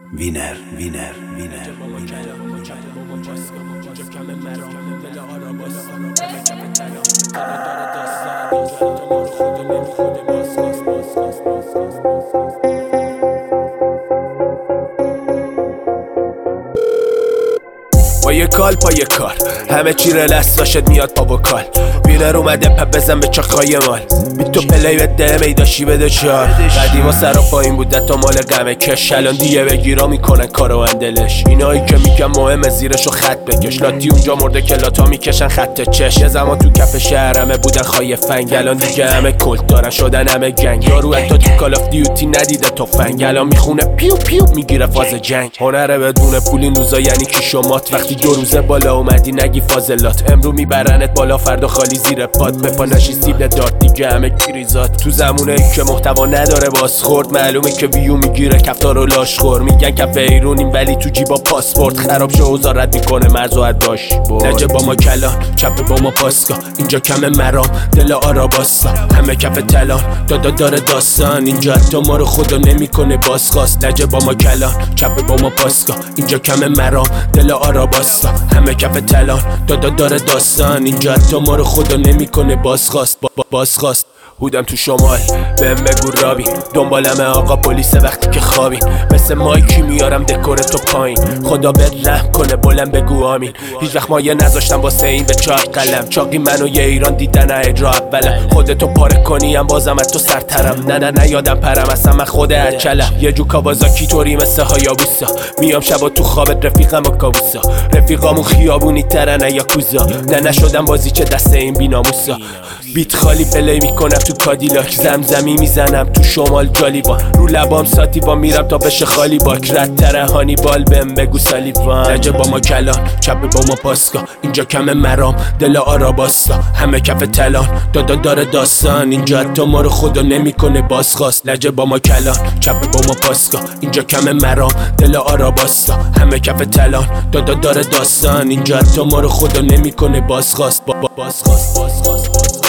وینر با یه کال پا یه کار همه چی رلس داشت میاد پا و کال وینر اومده پپ بزن به چاقای مال بی تو پلی بده میداشی بده چار قدیما سر و پایین بوده تا مال غمه کش الان دیگه بگیرا میکنن کارو اندلش اینایی که میگن مهمه زیرشو خط بکش لاتی اونجا مرده که لاتا میکشن خط چش یه زمان تو کف شهر همه بودن خای فنگ الان دیگه همه کلت دارن شدن همه گنگ یارو حتی تو کال آف دیوتی ندیده تفنگ الان میخونه پیو پیو میگیره فاز جنگ هنره بدون پول این روزا یعنی کیشومات وقتی 2 روزه بالا اومدی نگی فاضلات امرو میبرنت بالا فردا خالی زیر پات بپا نشی سیبل دارت دیگه همه گریزات تو زمونه ای که محتوا نداره بازخورد معلومه که ویو میگیره کفتار و لاشخور میگن کف ایرونیم ولی تو جیبا پاسپورت خراب شو اوضاع رد میکنه مرزو داش نجه با ما کلان چپ با ما پاسکا اینجا کم مرام دل آراباستا همه کف تلان داره داستان اینجا حتی ما رو خدا نمیکنه بازخواست نجه با ما کلان چپ با ما پاسکا اینجا کم مرام دل آراباستا همه کف تلان داره داستان اینجا حتی ما رو خدا نمیکنه بازخواست بازخواست بودم تو شمال بهم بگو رابین دنبالمه آقا پلیس وقتی که خوابین مثل مایکی میارم دکور تو پایین خدا بهت رحم کنه بلند بگو آمین هیچ وقت مایه نذاشتم واسه این به چاق قلم چاقی منو یه ایران دیدن اجرا اولم خودتو پاره کنیم بازم از تو سرترم نه یادم پرم اصلا من خود اچلم یه جو کاوازاکی طوری مثل هایابوسا میام شبا تو خوابت رفیقم با کابوسا رفیقامون خیابونی ترن یاکوزا نشدم بازی چه دست این بیناموسا بیت خالی پلی میکنم تو کادیلاک زمزمی میزنم تو شمال جالیبان رو لبام ساتیوان میرم تا بشه خالی باک رد تره هانیبال بهم بگو سالیوان نجه با ما کلان چپ با ما پاسکا اینجا کم مرام دل آراباستا همه کف تلان داره داستان اینجا حتی ما رو خدا نمیکنه بازخواست نجه با ما کلان چپ با ما پاسکا اینجا کم مرام دل آراباستا همه کف تلان داره داستان اینجا حتی ما رو خدا نمیکنه بازخواست